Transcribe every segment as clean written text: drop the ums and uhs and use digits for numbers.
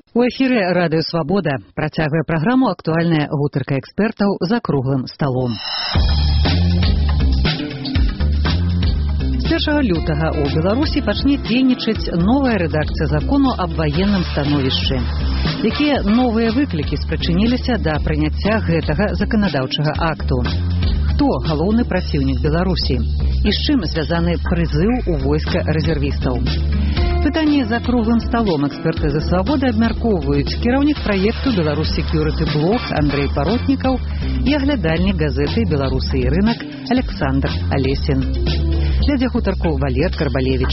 У эфіры радыё «Свабода» працягвае праграму актуальная гутарка экспертаў за круглым сталом. З 1 лютага ў Беларусі пачне дзейнічаць новая рэдакцыя закону аб ваенным становішчы. Якія новыя выклікі спрычыніліся да прыняцця гэтага заканадаўчага акту? Хто галоўны праціўнік Беларусі? І з чым звязаны прызыў у войска рэзервістаў? Пытанні за круглым сталом эксперты за свабоды абмяркоўваюць кіраўнік праекту «Беларусь Security Блог» Андрей Паротнікаў і аглядальнік газеты «Беларусы і рынак» Александр Алесін. Вядзе гутарку Валер Карбалевіч.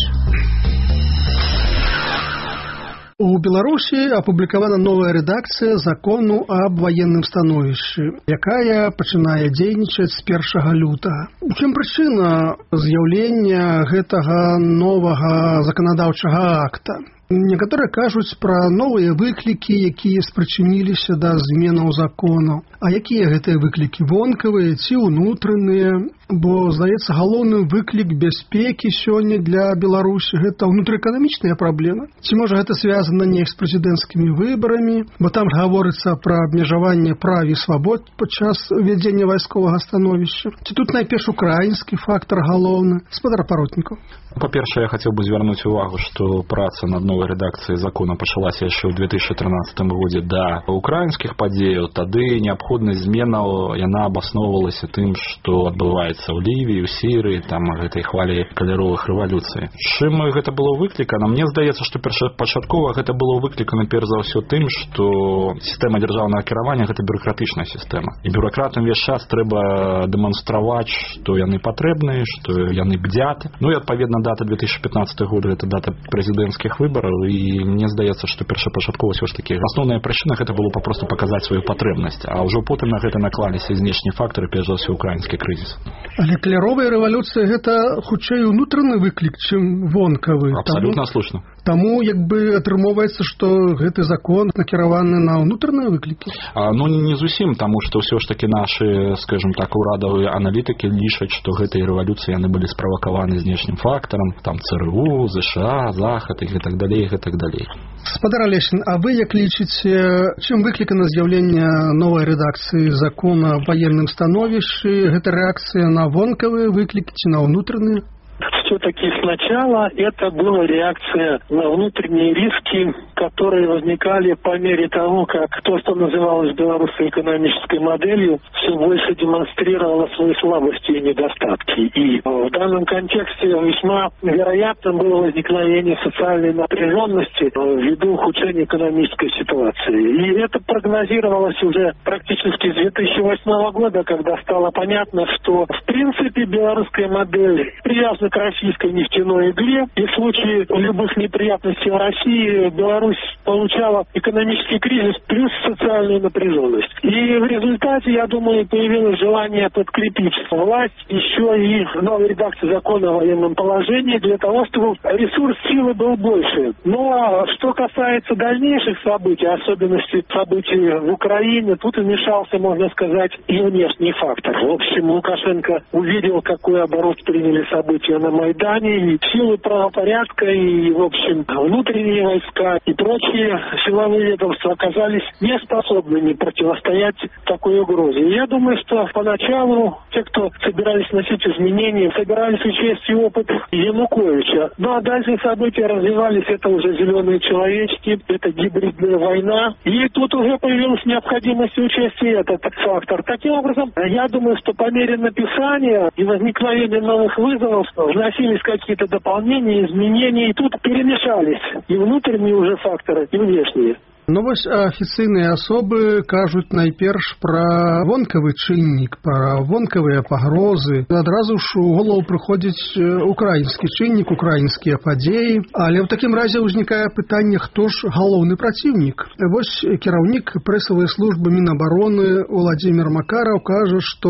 У Беларусі апублікавана новая рэдакцыя закону аб ваенным становішчы, якая пачынае дзейнічаць з 1 лютага. У чым прычына з'яўлення гэтага новага заканадаўчага акта? Некаторыя кажуць пра новыя выклікі, якія спрычыніліся да зменаў законаў. А якія гэтыя выклікі? Вонкавыя ці ўнутраныя? Бо, здаецца, галоўны выклік бяспекі сёння для Беларусі – гэта ўнутраэканамічная праблема. Ці можа гэта звязана неяк з прэзідэнцкімі выбарамі? Бо там гаворыцца пра абмежаванне прав і свабод падчас вядзення вайсковага становішча. Ці тут найперш украінскі фактар галоўны? Гаспадар Паротнікаў. По-перше, я хотел бы звернуть увагу, что праца над новой редакцией закона пачалася яшчэ ў 2013 годзе да украінскіх падзеяў. Тады неабходнасць зменаў яна абасноўвалася тым, што адбываецца ў Лівіі, у Сірыі, там гэтай хвалі каляровых рэвалюцый. Чым гэта было выклікана? Мне здаецца, што першапачаткова гэта было выклікана перш за ўсё тым, што сістэма дзяржаўнага кіравання гэта бюрократычная сістэма. І бюрократам увесь час трэба дэманстраваць, што яны патрэбныя, што яны бдзят. Ну і адпаведна дата 2015 год гэта дата прэзідэнцкіх выбараў, і мне здаецца, што першапачаткова ўсё ж такі асноўная прычына гэта было папросту паказаць сваю патрэбнасць, а ўжо потым на гэта наклаліся знешнія фактары, перш за ўсё украінскі крызіс. Але каляровая рэвалюцыя гэта хутчэй унутраны выклік, чым вонкавы. Абсалютна слушна. Таму як бы атрымоўваецца, што гэты закон накіраваны на ўнутраныя выклікі. Ну не зусім, таму што ўсё ж такі нашы, скажем так, урадавыя аналітыкі лічаць, што гэтыя рэвалюцыі яны былі справакаваны знешнім фактарам, там ЦРУ, ЗША, Захад і гэтак далей, гэтак далей. Гаспадар Алесін, а вы як лічыце, чым выклікана з'яўленне новай рэдакцыі закона аб ваенным становішчы? Гэта рэакцыя на вонкавыя выклікі ці на ўнутраныя? Все-таки сначала это была реакция на внутренние риски, которые возникали по мере того, как то, что называлось белорусской экономической моделью, все больше демонстрировало свои слабости и недостатки. И в данном контексте весьма вероятно было возникновение социальной напряженности ввиду ухудшения экономической ситуации. И это прогнозировалось уже практически с 2008 года, когда стало понятно, что в принципе белорусская модель привязана к российской нефтяной игле, и в случае любых неприятностей в России Беларусь получала экономический кризис плюс социальную напряженность. И в результате, я думаю, появилось желание подкрепить власть еще и новой редакции закона о военном положении для того, чтобы ресурс силы был больше. Но что касается дальнейших событий, особенностей событий в Украине, тут вмешался, можно сказать, и внешний фактор. В общем, Лукашенко увидел, какой оборот приняли события на Майдане, и силы правопорядка, и, в общем, внутренние войска и прочие силовые ведомства оказались неспособными противостоять такой угрозе. И я думаю, что поначалу те, кто собирались вносить изменения, собирались учесть и опыт Януковича. Ну а дальше события развивались, это уже зеленые человечки, это гибридная война. И тут уже появилась необходимость учесть и этот фактор. Таким образом, я думаю, что по мере написания и возникновения новых вызовов вносились какие-то дополнения, изменения, и тут перемешались и внутренние уже факторы, и внешние. Ну вось афіцыйныя асобы кажуць найперш пра вонкавы чыннік, пра вонкавыя пагрозы. Адразу ж у голову прыходзіць украінскі чыннік, украінскія падзеі. Але ў такім разе ўзнікае пытанне, хто ж галоўны праціўнік. Вось кіраўнік прэсавай службы Мінабароны Владзімір Макараў кажа, што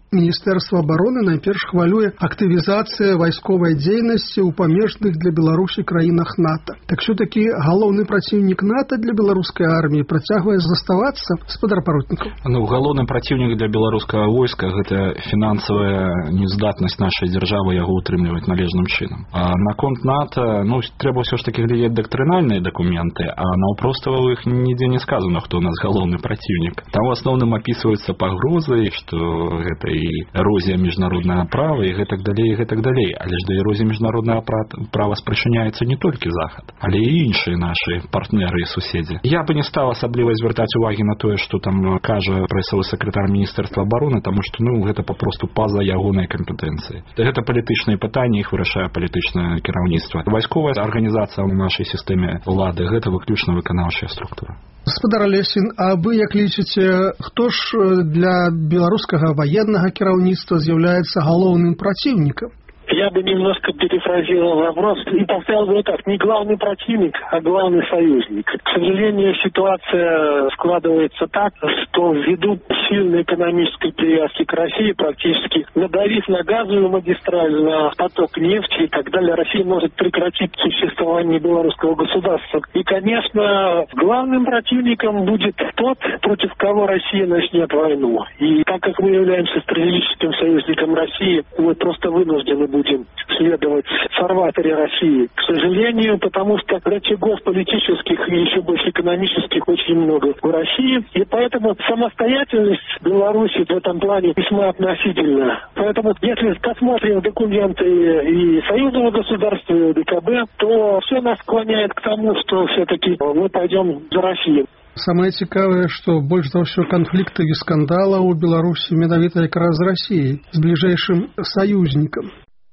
Міністэрства абароны найперш хвалюе актывізацыя вайсковай дзейнасці ў памежных для Беларусі краінах НАТО. Так що такі галоўны праціўнік НАТО для беларускай арміі працягвае заставацца, спадар Парутнікаў? Галоўны праціўнік для беларускага войска – гэта фінансавая нездатнасць нашай дзяржавы яго ўтрымліваць належным чынам. А наконт НАТО, трэба ўсё ж таки глядзець дактрынальныя дакументы, а наўпроставых нідзе не сказано, хто у нас галоўны праціўнік. Там в асноўным апісваюцца пагрозы, што гэта і эрозія міжнароднага права і гэтак далей. Але ж да эрозіі міжнароднага права спрачыняецца не толькі Захад, але і іншыя нашы партнеры і суседзі. Я бы не стаў асабліва звяртаць увагі на тое, што там кажа прэсавы сакратар Міністэрства абароны, таму што гэта папросту па-за ягонай кампетэнцыі. Гэта палітычныя пытанні, іх вырашае палітычнае кіраўніцтва. Вайсковая арганізацыя ў нашай сістэме ўлады гэта выключна выканаўчая структура. Гаспадар Алесін, а вы як лічыце, хто ж для беларускага ваеннага кіраўніцтва з'яўляецца галоўным праціўнікам? Я бы немножко перефразировал вопрос и поставил бы так: не главный противник, а главный союзник. К сожалению, ситуация складывается так, что ввиду сильной экономической привязки к России, практически надавив на газовую магистраль, на поток нефти и так далее, Россия может прекратить существование белорусского государства. И, конечно, главным противником будет тот, против кого Россия начнет войну. И так как мы являемся стратегическим союзником России, мы просто вынуждены будем следовать фарватере России. К сожалению, потому что рычагов политических и еще больше экономических очень много в России. И поэтому самостоятельность Беларуси в этом плане весьма относительна. Поэтому, если посмотрим документы и союзного государства, и ДКБ, то все нас склоняет к тому, что все-таки мы пойдем за Россию. Самае цікавае, што больш за ўсё канфлікты і скандала ў Беларусі менавіта якраз з Расіяй, з бліжэйшым саюзнікам.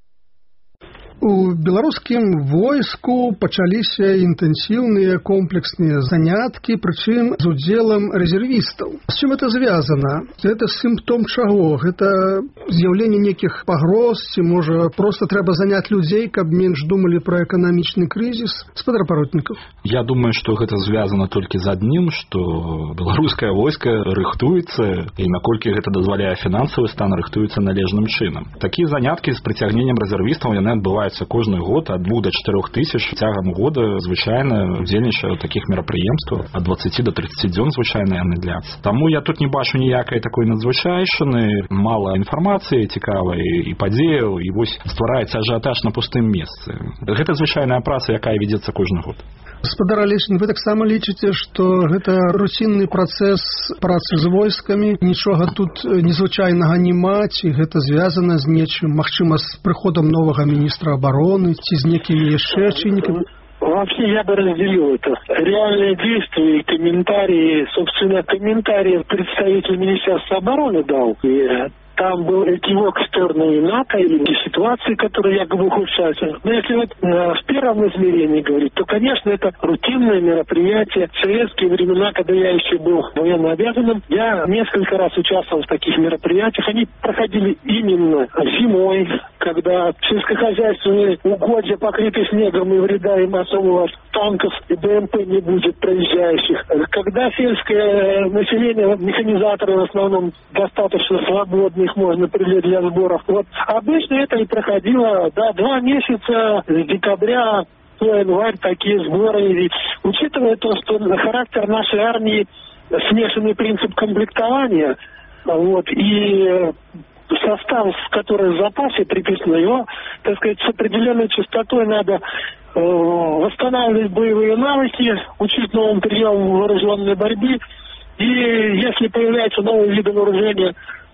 У беларускім войску пачаліся інтэнсіўныя комплексныя заняткі, прычым з удзелам рэзервістаў. З чым это звязана? Гэта сімптом чаго? Гэта з'яўленне нейкіх пагроз, ці можа проста трэба заняць людзей, каб менш думалі пра эканамічны крызіс? Спадар Парутнікаў. Я думаю, што гэта звязана толькі з адным, што беларускае войска рыхтуецца, і наколькі гэта дазваляе фінансавы стан, рыхтуецца належным чынам. Такія заняткі з прыцягненнем рэзервістаў яны адбываюцца кожны год ад 2 до 4 тысяч. Цягам года звычайна удзельнічаю ў такіх мерапрыемствах, ад 20 до 30 дзён звычайна яны дляцца. Таму я тут не бачу ніякай такой надзвычайшыны, мала інфармацыі цікавай і падзеяў, і вось ствараецца ажыятаж на пустым месцы. Гэта звычайная праца, якая вядзецца кожны год. Гаспадар Алешін, вы таксама лічыце, што гэта руцінны працэс працы з войскамі, нічога тут незвычайнага няма, ці гэта звязана з нечым, магчыма, з прыходам новага міністра абароны, ці з некімі яшчэ чыннікамі? Вообще я бы разделил это. Реальные действия и комментарии, собственно, комментарии представитель Министерства обороны дал. И там был кивок в сторону и НАТО, и ситуации, которые якобы ухудшаются. Но если вот в первом измерении говорить, то, конечно, это рутинное мероприятие. В советские времена, когда я еще был военно обязанным, я несколько раз участвовал в таких мероприятиях. Они проходили именно зимой, когда сельскохозяйственные угодья покрыты снегом, и вреда им особого танков и БМП не будет проезжающих. Когда сельское население, механизаторы в основном достаточно свободны, их можно привлечь для сборов. Вот обычно это и проходило 2 месяца с декабря по январь такие сборы. И учитывая то, что характер нашей армии смешанный принцип комплектования, вот, и состав, который в запасе приписан, его, так сказать, с определенной частотой надо восстанавливать боевые навыки, учить новым приемам вооруженной борьбы. И если появляются новые виды вооружения,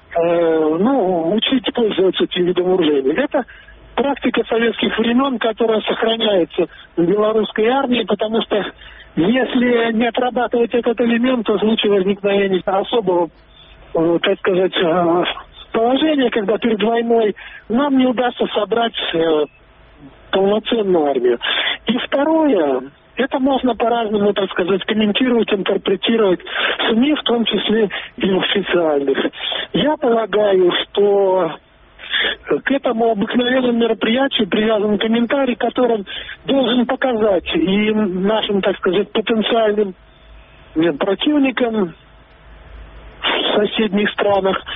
учить пользоваться этим видом вооружения. Это практика советских времен, которая сохраняется в белорусской армии, потому что если не отрабатывать этот элемент, то в случае возникновения особого, так сказать, положения, когда перед войной нам не удастся собрать полноценную армию. И второе, это можно по-разному, так сказать, комментировать, интерпретировать в СМИ, в том числе и в официальных. Я полагаю, что к этому обыкновенному мероприятию привязан комментарий, который должен показать и нашим, так сказать, потенциальным противникам в соседних странах,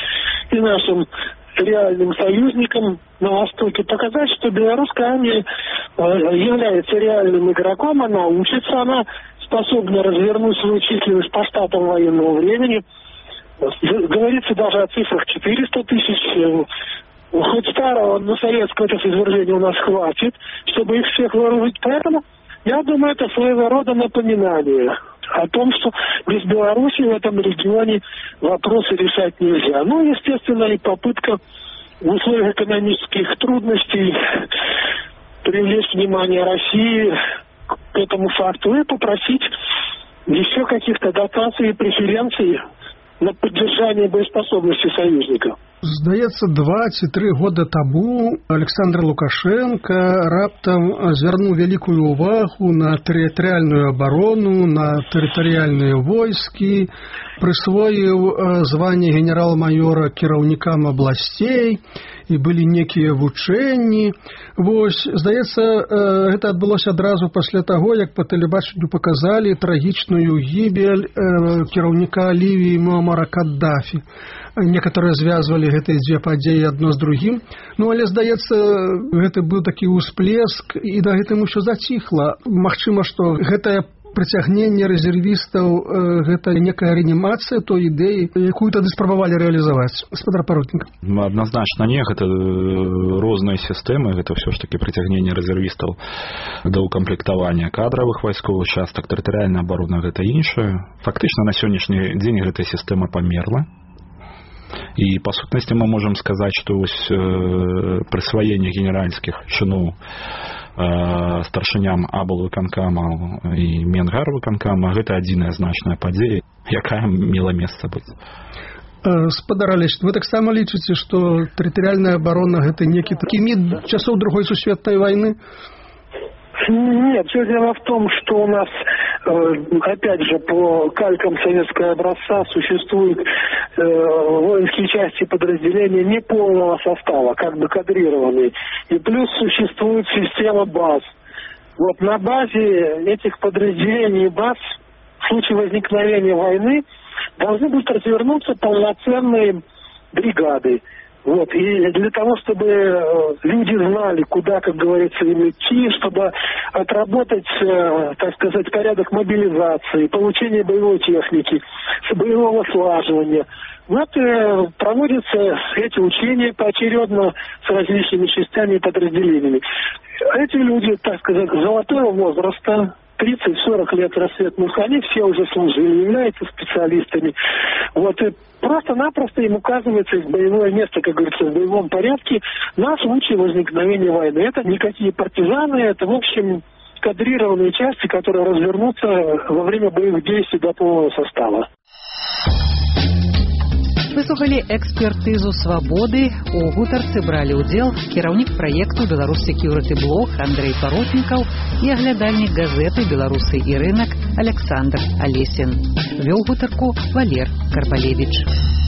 и нашим реальным союзникам на Востоке, показать, что белорусская армия является реальным игроком, она учится, она способна развернуть свою численность по штатам военного времени. Говорится даже о цифрах 400 тысяч. Хоть старого, но советского извержения у нас хватит, чтобы их всех вооружить. Поэтому, я думаю, это своего рода напоминание о том, что без Беларуси в этом регионе вопросы решать нельзя. Ну, естественно, и попытка в условиях экономических трудностей привлечь внимание России к этому факту и попросить еще каких-то дотаций и преференций на поддержание боеспособности союзника. Здаецца, 2 ці 3 года таму Александр Лукашенко раптам звярнуў вялікую ўвагу на тэрытарыяльную абарону, на тэрытарыяльныя войскі, прысвоіў званне генерал-майора кіраўнікам абласцей, і былі некія вучэнні. Вось, здаецца, гэта адбылося адразу пасля таго, як па тэлебачанню паказалі трагічную гібель кіраўніка Лівіі Муамара Каддафі. Некаторыя звязвалі гэтыя дзве падзеі адно з другім. Ну, але, здаецца, гэта быў такі ўсплеск, і да гэтым усё заціхла. Магчыма, што гэтае прыцягненне рэзервістаў, гэта некая рэанімацыя той ідэі, якую тады спрабавалі рэалізаваць. Гаспадар Паротнік. Адназначна не, гэта розныя сістэмы, гэта ўсё ж такі прыцягненне рэзервістаў да ўкамплектавання кадравых вайскоўых частак, тэрытарыяльная абарона гэта іншае. Фактычна на сённяшні дзень гэтая сістэма памерла. І па сутнасці мы можам сказаць, што вось прысваенне генеральскіх чыноў старшыням аблвыканкама і менгарвыканкама гэта адзіная значная падзея, якая мела месца быць. Гаспадар Алесь, вы таксама лічыце, што тэрытарыяльная абарона гэта некі такі міф часоў Другой сусветнай вайны? Нет, все дело в том, что у нас, опять же, по калькам советского образца существуют воинские части подразделения неполного состава, как бы кадрированные. И плюс существует система баз. Вот на базе этих подразделений баз в случае возникновения войны должны будут развернуться полноценные бригады. Вот, и для того, чтобы люди знали, куда, как говорится, им идти, чтобы отработать, так сказать, порядок мобилизации, получения боевой техники, боевого слаживания. Вот проводятся эти учения поочередно с различными частями и подразделениями. Эти люди, так сказать, золотого возраста, 30-40 лет рассветных, они все уже служили, являются специалистами. Вот, и просто-напросто им указывается их боевое место, как говорится, в боевом порядке на случай возникновения войны. Это никакие партизаны, это, в общем, кадрированные части, которые развернутся во время боевых действий до полного состава. Выслухалі экспертызу «Свабоды». У гутарцы бралі ўдзел кіраўнік праекту «Беларусь Security Блог» Андрей Паротнікаў і аглядальнік газеты «Беларусы і рынак» Александр Алесін. Вёў гутарку Валер Карбалевич.